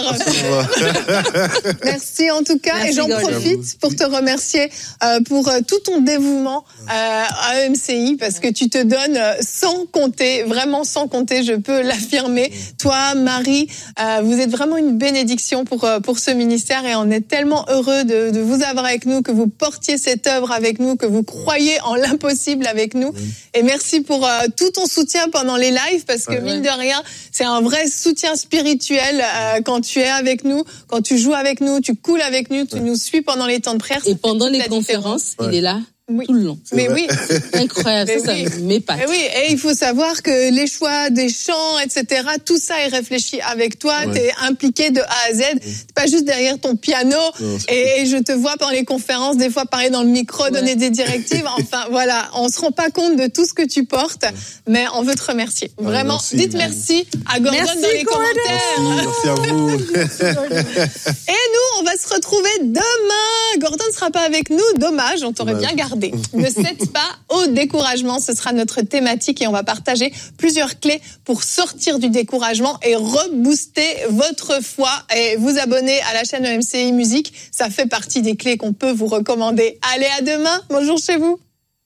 Speaker 3: Merci en tout cas. J'en profite pour te remercier pour tout ton dévouement à EMCI parce que tu te donnes sans compter, vraiment sans compter, je peux l'affirmer. Toi, Marie, vous êtes vraiment une bénédiction pour ce ministère et on est tellement heureux de vous avoir avec nous, que vous portiez cette œuvre avec nous, que vous croyez en l'impossible avec nous. Et merci pour tout ton soutien pendant les lives parce que mine de rien, c'est un vrai soutien spirituel quand tu es avec nous, quand tu joues avec nous, tu coules avec nous, tu nous suis pendant les temps de prière.
Speaker 4: Et pendant les conférences, il est là. Tout le long.
Speaker 3: Oui.
Speaker 4: Incroyable, ça m'épate.
Speaker 3: Et il faut savoir que les choix des chants, etc., tout ça est réfléchi avec toi. T'es impliqué de A à Z. T'es pas juste derrière ton piano. Et je te vois pendant les conférences, des fois parler dans le micro, donner des directives. Enfin, voilà. On se rend pas compte de tout ce que tu portes, mais on veut te remercier. Vraiment. Dites merci à Gordon dans les commentaires.
Speaker 2: Merci à vous.
Speaker 3: Et nous, on va se retrouver demain. Gordon ne sera pas avec nous. Dommage, on t'aurait bien gardé. Ne cède pas au découragement, ce sera notre thématique et on va partager plusieurs clés pour sortir du découragement et rebooster votre foi et vous abonner à la chaîne EMCI Musique. Ça fait partie des clés qu'on peut vous recommander. Allez, à demain. Bonjour chez vous.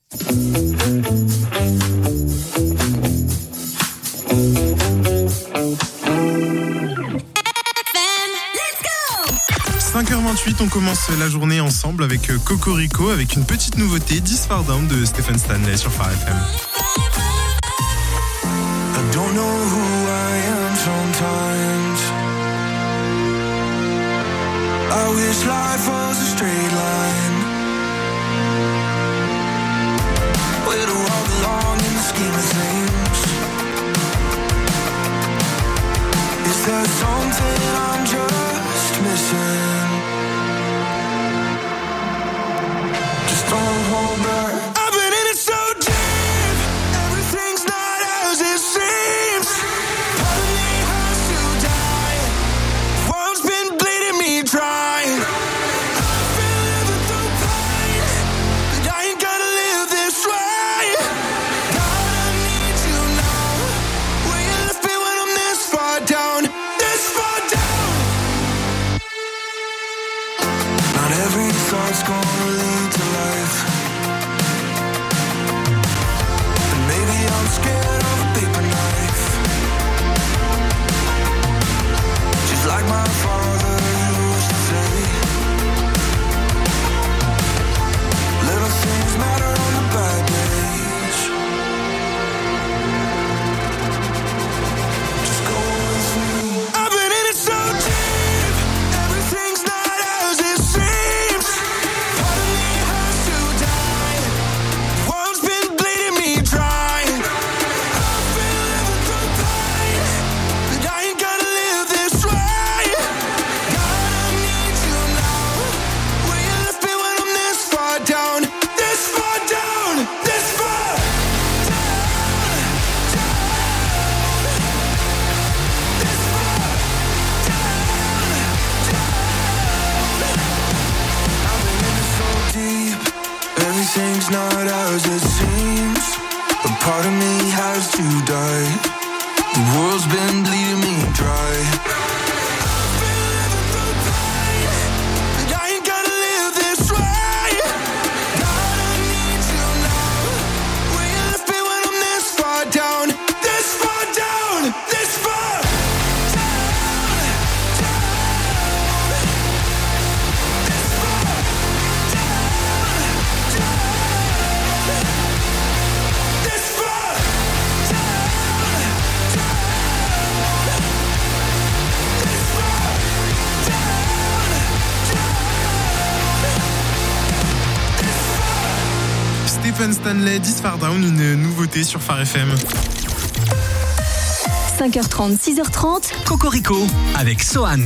Speaker 12: 5h28, on commence la journée ensemble avec Cocorico, avec une petite nouveauté, 10 Far Down de Stephen Stanley sur Phare FM.
Speaker 13: I don't know who I am sometimes. I wish life was a straight line. Where do I belong in the scheme of things? Is there something I'm just missing? Don't hold back. I've been in it so deep. Everything's not as it seems. Part of me has to die. World's been bleeding me dry. I've been living through pain, but I ain't gonna live this way. everything's not as it seems. A part of me has to die. The world's been bleeding me dry. I've been living through pain, and I ain't gonna live this way. God, I need you now. Will you lift me when I'm this far down? This far down, this far down, this far down, this far
Speaker 12: Stephen Stanley, This Far Down, une nouveauté sur Phare FM.
Speaker 14: 5h30, 6h30.
Speaker 15: Cocorico avec Sohan.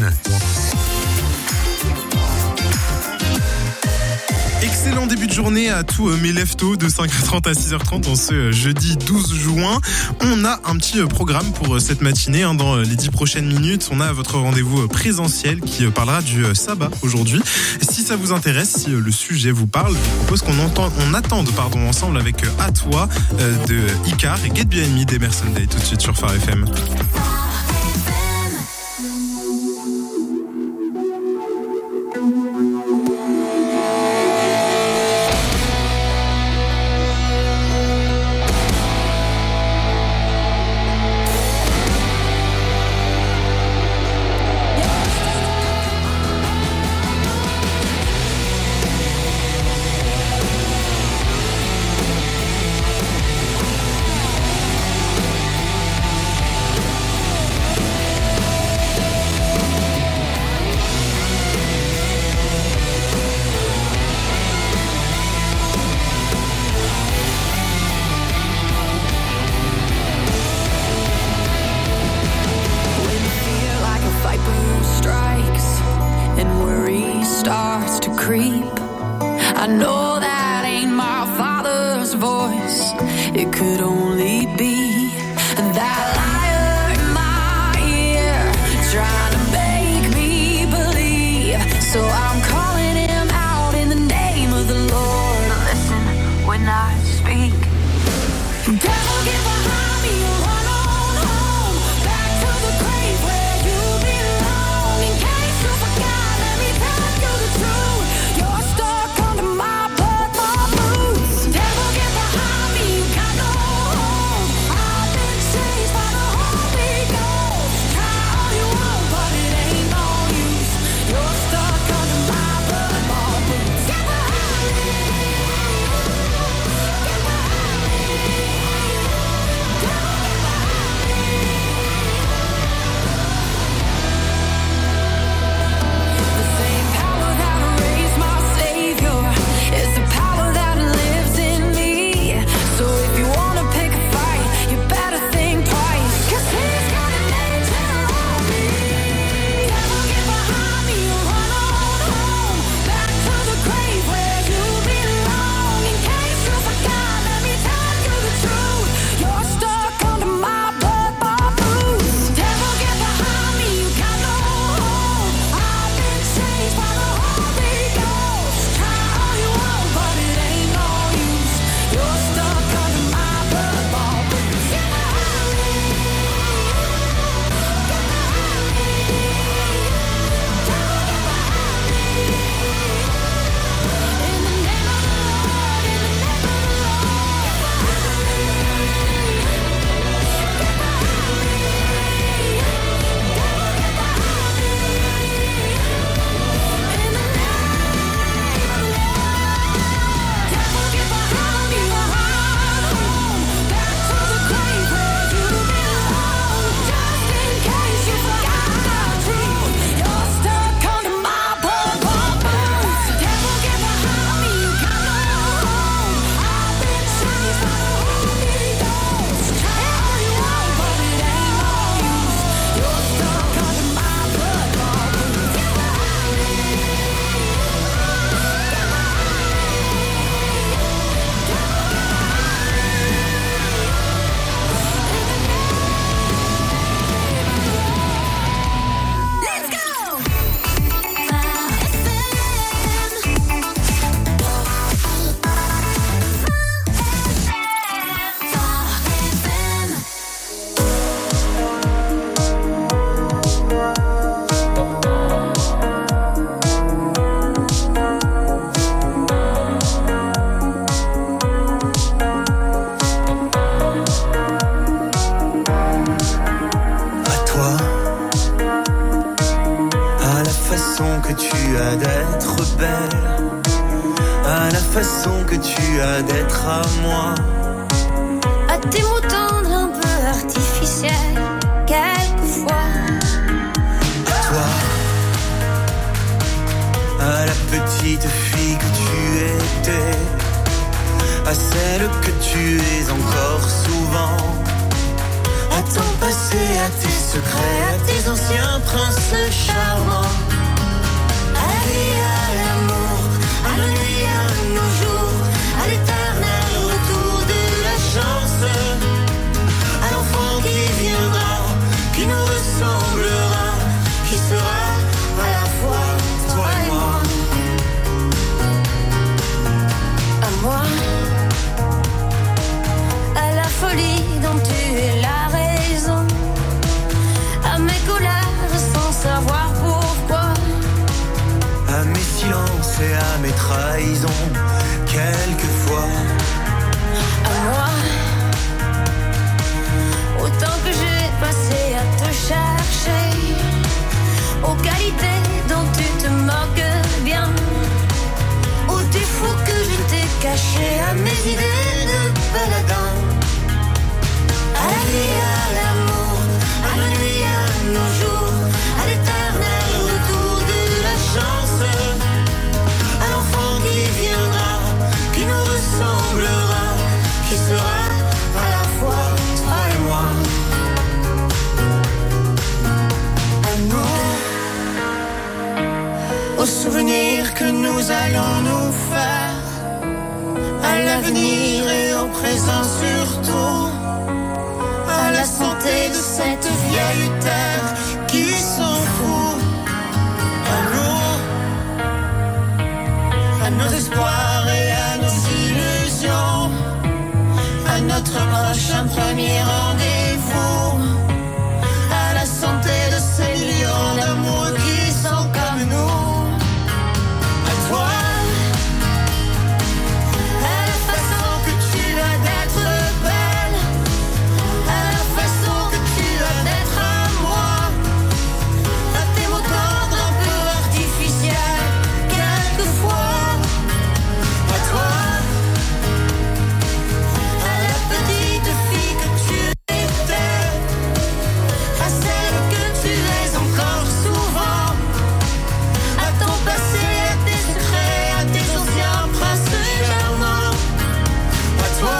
Speaker 12: Excellent début de journée à tous mes leftos de 5h30 à 6h30 en ce jeudi 12 juin. On a un petit programme pour cette matinée. Dans les 10 prochaines minutes, on a votre rendez-vous présentiel qui parlera du sabbat aujourd'hui. Si ça vous intéresse, si le sujet vous parle, je propose qu'on attende ensemble avec À toi de Icar et Get Behind Me d'Emerson Day tout de suite sur Phare FM.
Speaker 13: my
Speaker 16: façon que tu as d'être belle, à la façon que tu as d'être à moi,
Speaker 17: à tes mots tendres un peu artificiels, quelquefois.
Speaker 16: À toi, à la petite fille que tu étais, à celle que tu es encore souvent, à ton passé, à tes secrets, à tes anciens princes charmants, à la vie, à l'amour, à la nuit, à nos jours, à l'éternel retour de la chance, à l'enfant qui viendra, qui nous ressemblera, qui sera à la fois toi et moi. À moi, à la folie dont tu es la raison, à mes colères sans savoir pourquoi, à mes silences et à mes trahisons, quelquefois. À moi, autant que j'ai passé à te chercher, aux qualités dont tu te moques bien, aux défauts que je t'ai cachés, à mes idées de baladin, à la vie, à l'amour, à la nuit, à nos jours, à l'éternel retour de la chance, à l'enfant qui viendra, qui nous ressemblera, qui sera à la fois toi et moi. À nous, aux souvenirs que nous allons nous faire, à l'avenir et au présent surtout, à la santé de cette vieille terre qui s'en fout. À nous, à nos espoirs et à nos illusions, à notre prochain premier rendez-vous, à la santé de ces millions d'amour qui sont comme nous. À toi, à la façon que tu as d'être belle, à la façon que tu as d'être à moi, à tes mots tendres un peu artificiels, quelquefois. À toi, à la petite fille que tu étais, à celle que tu es encore souvent, à ton passé, à tes secrets, à tes anciens princes charmants. À toi.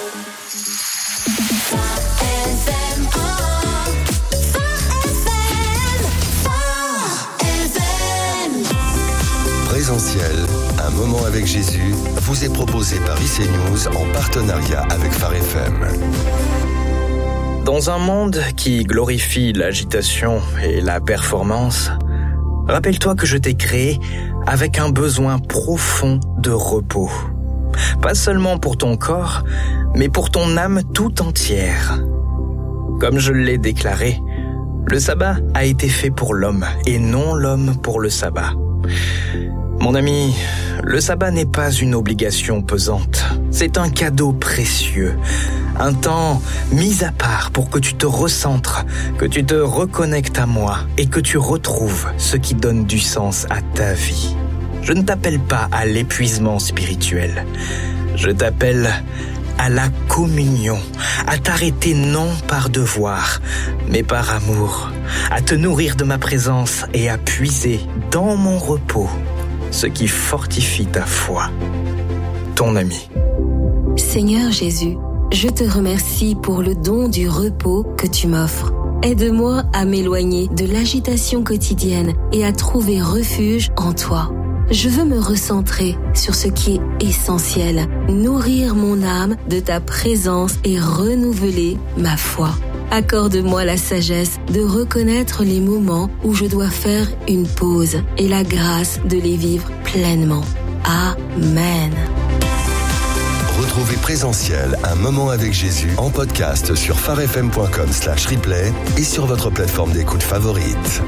Speaker 6: Présentiel, un moment avec Jésus, vous est proposé par IC News en partenariat avec Phare FM.
Speaker 18: Dans un monde qui glorifie l'agitation et la performance, rappelle-toi que je t'ai créé avec un besoin profond de repos. Pas seulement pour ton corps, mais pour ton âme tout entière. Comme je l'ai déclaré, le sabbat a été fait pour l'homme et non l'homme pour le sabbat. Mon ami, le sabbat n'est pas une obligation pesante. C'est un cadeau précieux. Un temps mis à part pour que tu te recentres, que tu te reconnectes à moi et que tu retrouves ce qui donne du sens à ta vie. Je ne t'appelle pas à l'épuisement spirituel. Je t'appelle à la communion, à t'arrêter non par devoir, mais par amour, à te nourrir de ma présence et à puiser dans mon repos ce qui fortifie ta foi. Ton ami.
Speaker 14: Seigneur Jésus, je te remercie pour le don du repos que tu m'offres. Aide-moi à m'éloigner de l'agitation quotidienne et à trouver refuge en toi. Je veux me recentrer sur ce qui est essentiel, nourrir mon âme de ta présence et renouveler ma foi. Accorde-moi la sagesse de reconnaître les moments où je dois faire une pause et la grâce de les vivre pleinement. Amen.
Speaker 6: Retrouvez Présentiel, un moment avec Jésus en podcast sur pharefm.com/replay et sur votre plateforme d'écoute favorite.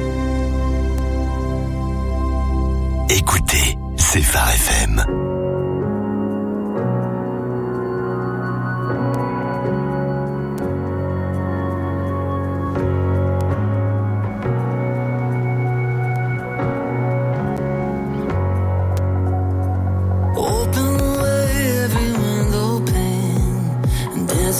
Speaker 6: Écoutez, c'est Phare FM.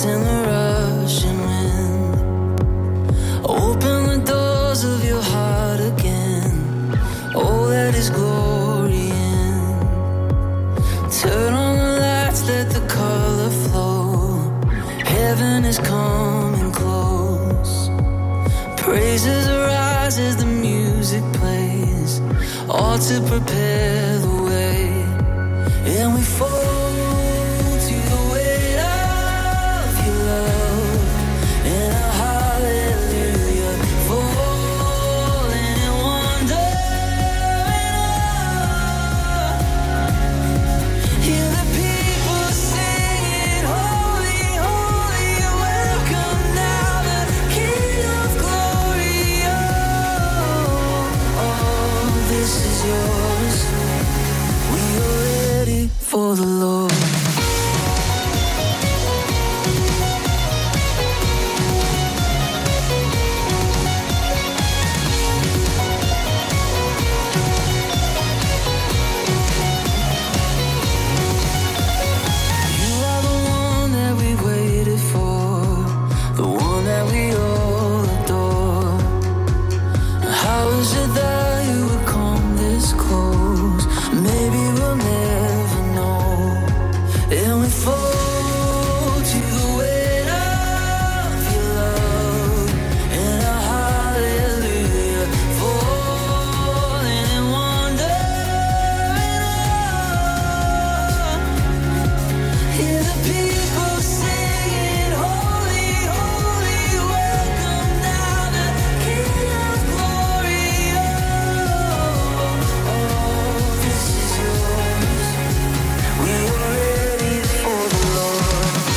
Speaker 16: dance in the rushing wind. Open the doors of your heart again. Oh, let His glory in. Turn on the lights, let the color flow. Heaven is coming close. Praises arise as the music plays, all to prepare the way. And we fall to the weight of your love, and a hallelujah, falling in wonder and awe. Hear the people singing, holy, holy, welcome now the King of glory. Oh, this is yours. We are ready for the Lord. You are the one that we waited for, the one that we all adore. How is it that you would come this close? Maybe we'll never know. And we fall to the weight of your love, and a hallelujah, falling in wonder and awe. Hear the people singing, holy, holy, welcome now the King of glory. Oh, this is yours. We are ready for the Lord.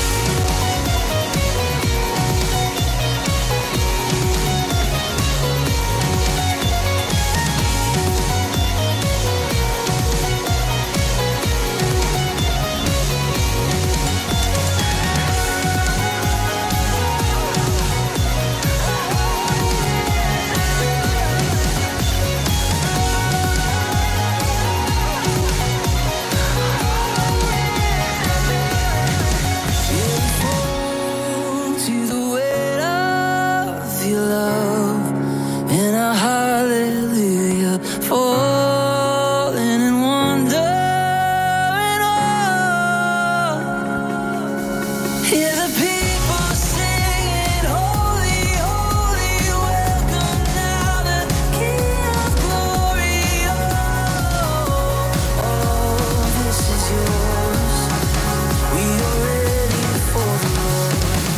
Speaker 16: To the weight of your love, and a hallelujah, falling in wonder and awe. Hear the people singing, holy, holy, welcome now the King of glory. Oh, this is yours. We are ready for the Lord.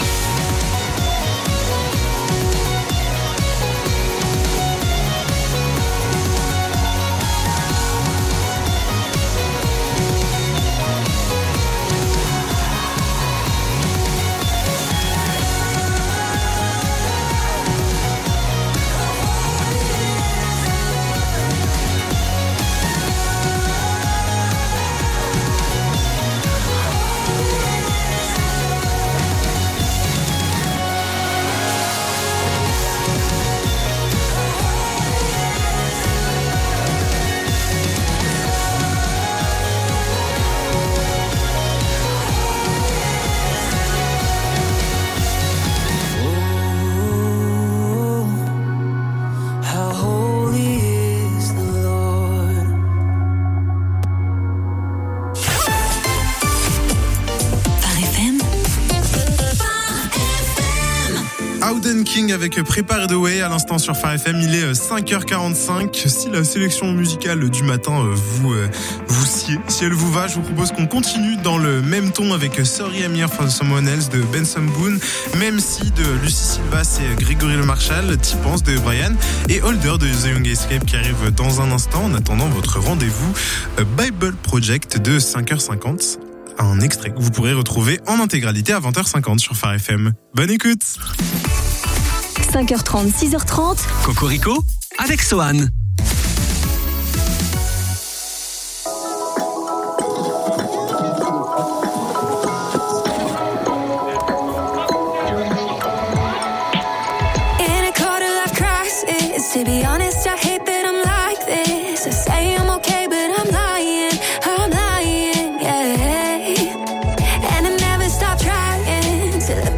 Speaker 16: How holy is the Lord.
Speaker 12: Howden King avec Prepare the Way à l'instant sur Phare FM. Il est 5h45. Si la sélection musicale du matin vous sied, si elle vous va, je vous propose qu'on continue dans le même ton avec Sorry I'm Here for Someone Else de Benson Boone, Même Si de Lucie Silva, c'est Grégory Le Marchal, T'y penses de Brian et Holder de The Young Escape qui arrive dans un instant. En attendant votre rendez-vous Bible Project de 5h50. Un extrait que vous pourrez retrouver en intégralité à 20h50 sur Phare FM. Bonne écoute.
Speaker 14: 5h30, 6h30.
Speaker 15: Cocorico avec Sohan.
Speaker 17: In a quarter life crisis, to be honest, I hate that I'm like this. I say I'm okay, but I'm lying, yeah. And I never stop trying to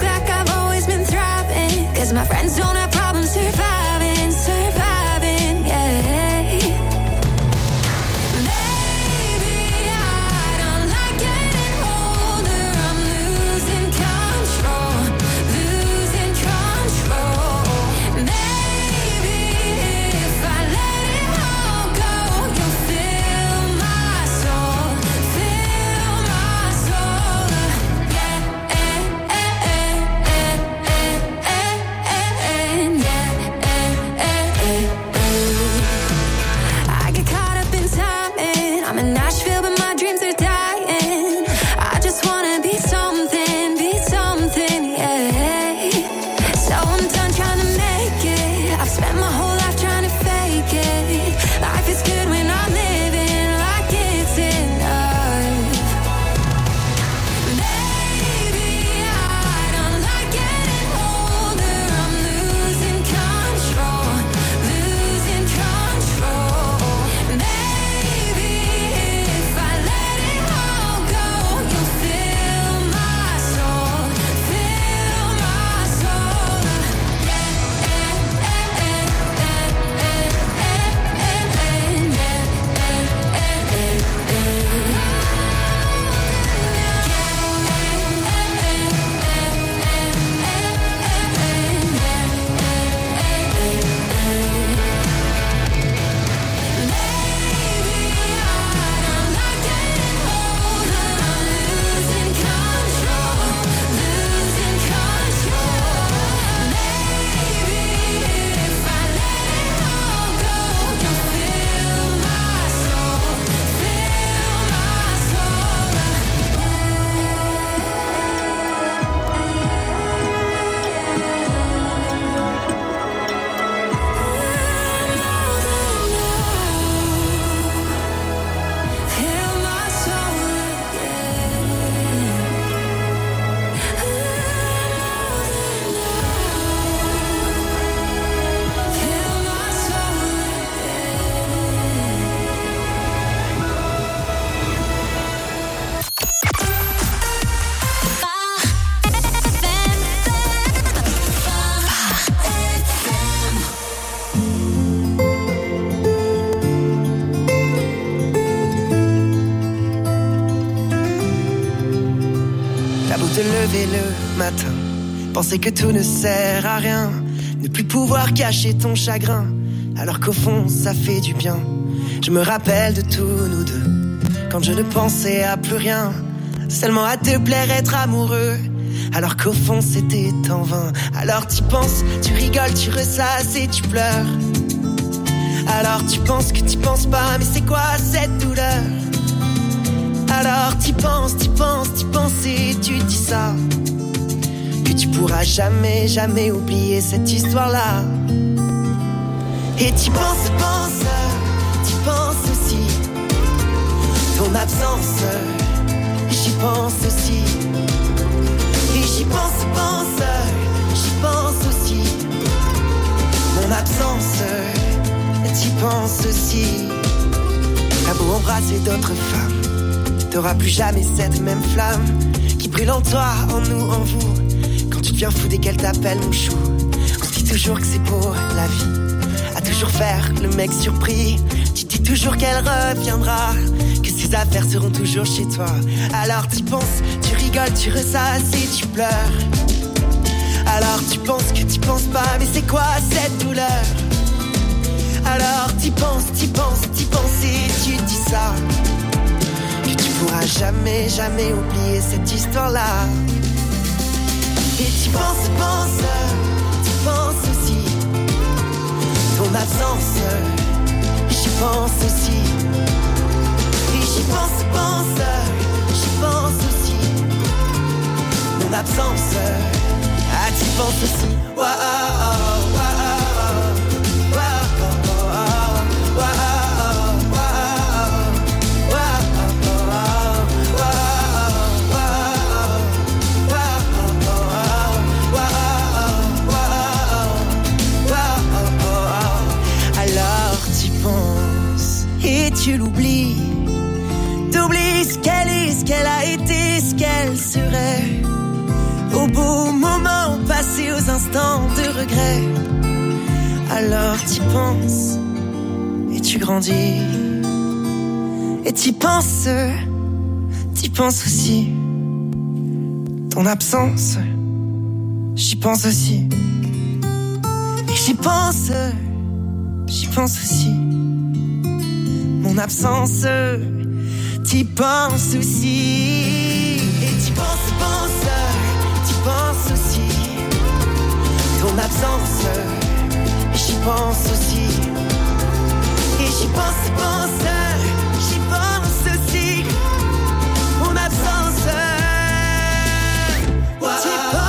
Speaker 19: se lever le matin, penser que tout ne sert à rien, ne plus pouvoir cacher ton chagrin, alors qu'au fond ça fait du bien. Je me rappelle de tous nous deux, quand je ne pensais à plus rien, seulement à te plaire, être amoureux, alors qu'au fond c'était en vain. Alors tu penses, tu rigoles, tu ressasses et tu pleures. Alors tu penses que tu penses pas, mais c'est quoi cette douleur? Alors tu penses et tu dis ça, que tu pourras jamais, jamais oublier cette histoire-là. Et tu penses aussi, ton absence, j'y pense aussi. Et j'y pense aussi, mon absence, t'y penses aussi. T'as beau embrasser d'autres femmes, t'auras plus jamais cette même flamme qui brûle en toi, en nous, en vous. Quand tu deviens fou dès qu'elle t'appelle mon chou, on se dit toujours que c'est pour la vie, à toujours faire le mec surpris. Tu dis toujours qu'elle reviendra, que ses affaires seront toujours chez toi. Alors tu penses, tu rigoles, tu ressasses et tu pleures. Alors tu penses que tu penses pas, mais c'est quoi cette douleur? Alors tu penses et tu dis ça, que tu pourras jamais, jamais oublier cette histoire-là. Et tu penses aussi, ton absence, j'y pense aussi. Et j'y pense aussi, mon absence, tu penses aussi. Wow, wow, wow. Tu l'oublies, t'oublies ce qu'elle est, ce qu'elle a été, ce qu'elle serait. Au beau moment passé, aux instants de regret. Alors tu penses et tu grandis. Et tu penses aussi. Ton absence, j'y pense aussi. Et j'y pense aussi. Mon absence, t'y penses aussi. Et t'y penses aussi. Ton absence, j'y pense aussi. Et j'y pense aussi. Mon absence, t'y penses aussi.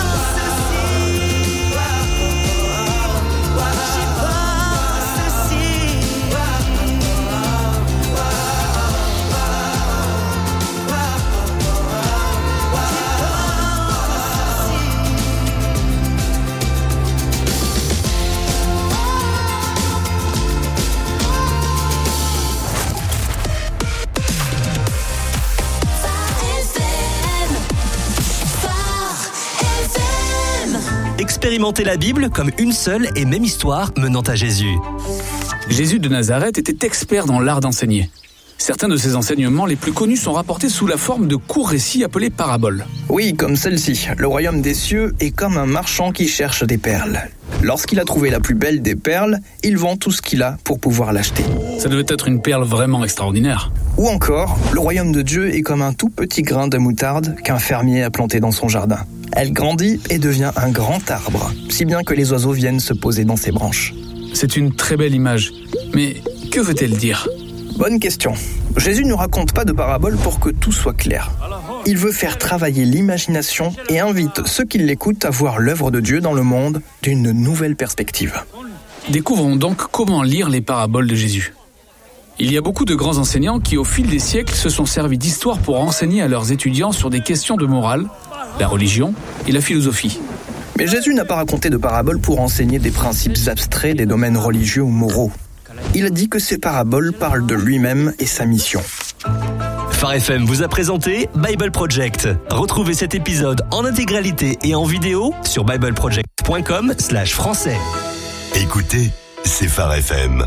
Speaker 15: Expérimentez la Bible comme une seule et même histoire menant à Jésus.
Speaker 20: Jésus de Nazareth était expert dans l'art d'enseigner. Certains de ses enseignements les plus connus sont rapportés sous la forme de courts récits appelés paraboles.
Speaker 18: Oui, comme celle-ci. Le royaume des cieux est comme un marchand qui cherche des perles. Lorsqu'il a trouvé la plus belle des perles, il vend tout ce qu'il a pour pouvoir l'acheter.
Speaker 20: Ça devait être une perle vraiment extraordinaire.
Speaker 18: Ou encore, le royaume de Dieu est comme un tout petit grain de moutarde qu'un fermier a planté dans son jardin. Elle grandit et devient un grand arbre, si bien que les oiseaux viennent se poser dans ses branches.
Speaker 20: C'est une très belle image. Mais que veut-elle dire ?
Speaker 18: Bonne question. Jésus ne raconte pas de paraboles pour que tout soit clair. Il veut faire travailler l'imagination et invite ceux qui l'écoutent à voir l'œuvre de Dieu dans le monde d'une nouvelle perspective.
Speaker 20: Découvrons donc comment lire les paraboles de Jésus. Il y a beaucoup de grands enseignants qui, au fil des siècles, se sont servis d'histoire pour enseigner à leurs étudiants sur des questions de morale, la religion et la philosophie.
Speaker 18: Mais Jésus n'a pas raconté de paraboles pour enseigner des principes abstraits des domaines religieux ou moraux. Il a dit que ces paraboles parlent de lui-même et sa mission.
Speaker 15: Phare FM vous a présenté Bible Project. Retrouvez cet épisode en intégralité et en vidéo sur bibleproject.com/français.
Speaker 6: Écoutez, c'est Phare FM.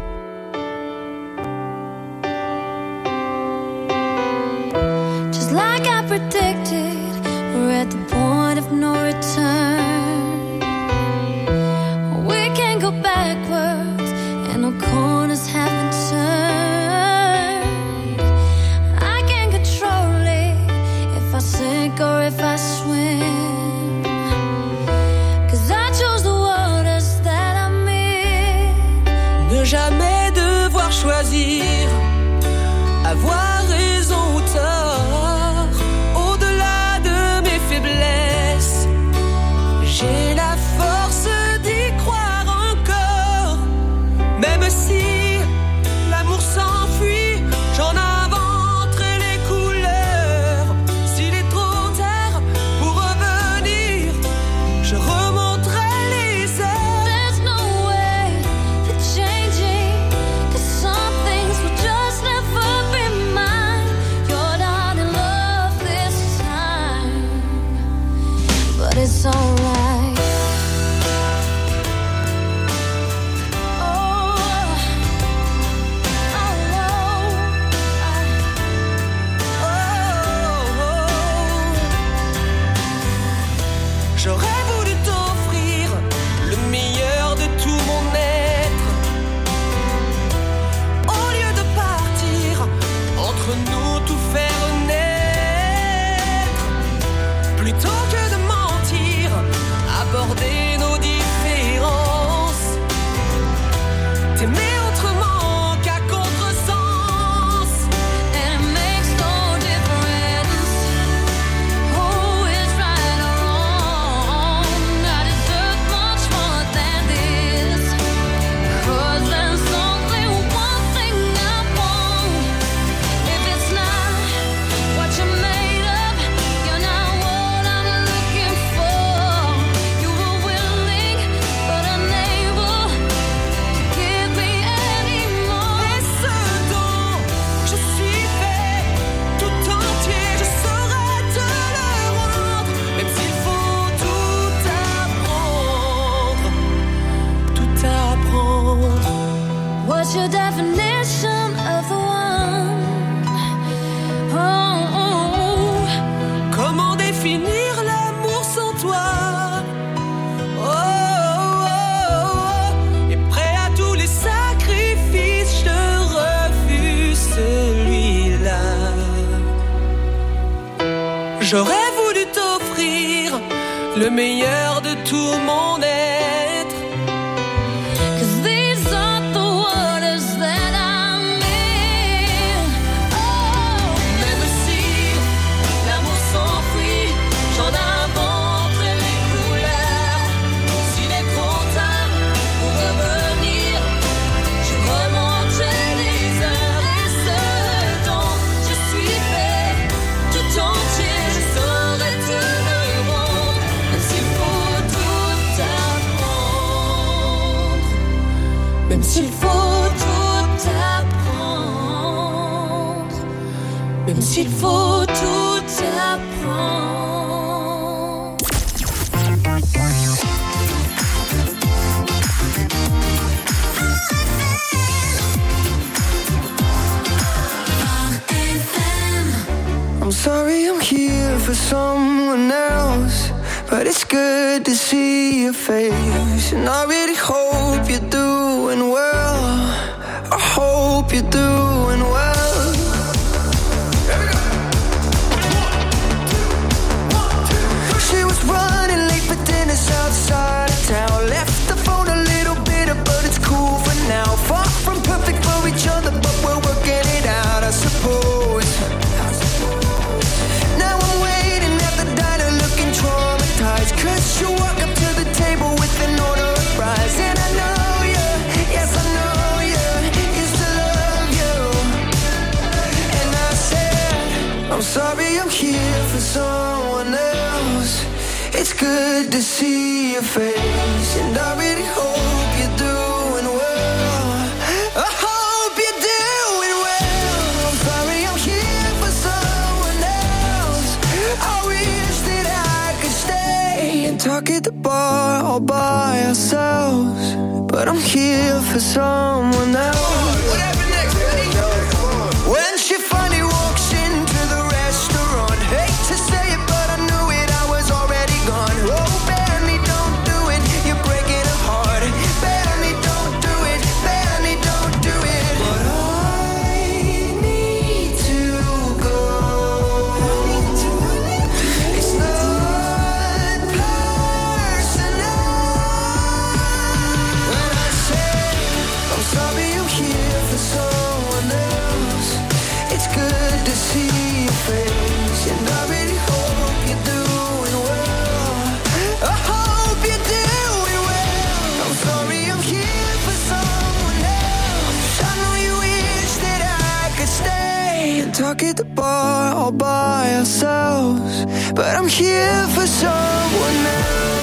Speaker 17: Just like I predicted, we're at the of no return. We can't go backwards, and no corners haven't turned. I can't control it if I sink or if I swim. 'Cause I chose the waters that I'm in.
Speaker 19: Ne jamais devoir choisir, avoir raison ou tort, au-delà de mes faiblesses, j'ai la force d'y croire encore. Même si l'amour s'enfuit, j'en inventerai les couleurs. S'il est trop tard pour revenir, je remonterai les heures.
Speaker 17: There's no way to changing, 'cause some things will just never be mine. You're not in love this time, but it's alright.
Speaker 19: J'aurais voulu t'offrir le meilleur de tout mon être. Au lieu de partir, entre nous tout faire naître. Plutôt que de mentir, aborder nos différences. T'aimer autrement qu'à contresens.
Speaker 17: And it makes no difference who is right or wrong. I deserve much more than this, 'cause there's only one thing I want. If it's not what you're made of, you're not what I'm looking for. You were willing but unable to give me any more.
Speaker 19: Et ce dont je suis fait, tout entier, je saurais te le rendre. Même s'il faut tout apprendre, tout apprendre.
Speaker 17: What's your definition of the one? Oh,
Speaker 19: Comment définir l'amour sans toi? Oh, oh, oh. Et prêt à tous les sacrifices, je refuse celui-là. J'aurais voulu t'offrir le meilleur de tout mon être.
Speaker 17: 'cause these are the waters that I'm in. Oh,
Speaker 19: Même si l'amour s'enfuit, j'en inventerai les couleurs. S'il est trop tard pour revenir, je remonterai les heures. Et ce dont je suis fait, tout entier, je saurais te le rendre. Même s'il faut tout apprendre, même s'il faut tout apprendre, même s'il faut tout apprendre.
Speaker 16: I'm sorry I'm here for someone else, but it's good to see your face. And I really hope you're doing well. I hope you're doing well. She was running late for dinner's outside of town. Left the phone a little bitter, but it's cool for now. Far from perfect for each other, but we're working it out, I suppose. Now I'm waiting at the diner looking traumatized, 'cause you walk up to the table with an order of fries. And I know you, yes I know you, used to love you. And I said, I'm sorry I'm here for someone else. It's good to see your face, and I really hope you're doing well. I hope you're doing well. I'm sorry I'm here for someone else. I wish that I could stay and talk at the bar all by ourselves, but I'm here for someone else. What happened next, buddy? When she finally walks into the restaurant, hate to say it, but I knew it, I was already gone. talk at the bar all by ourselves, but I'm here for someone else.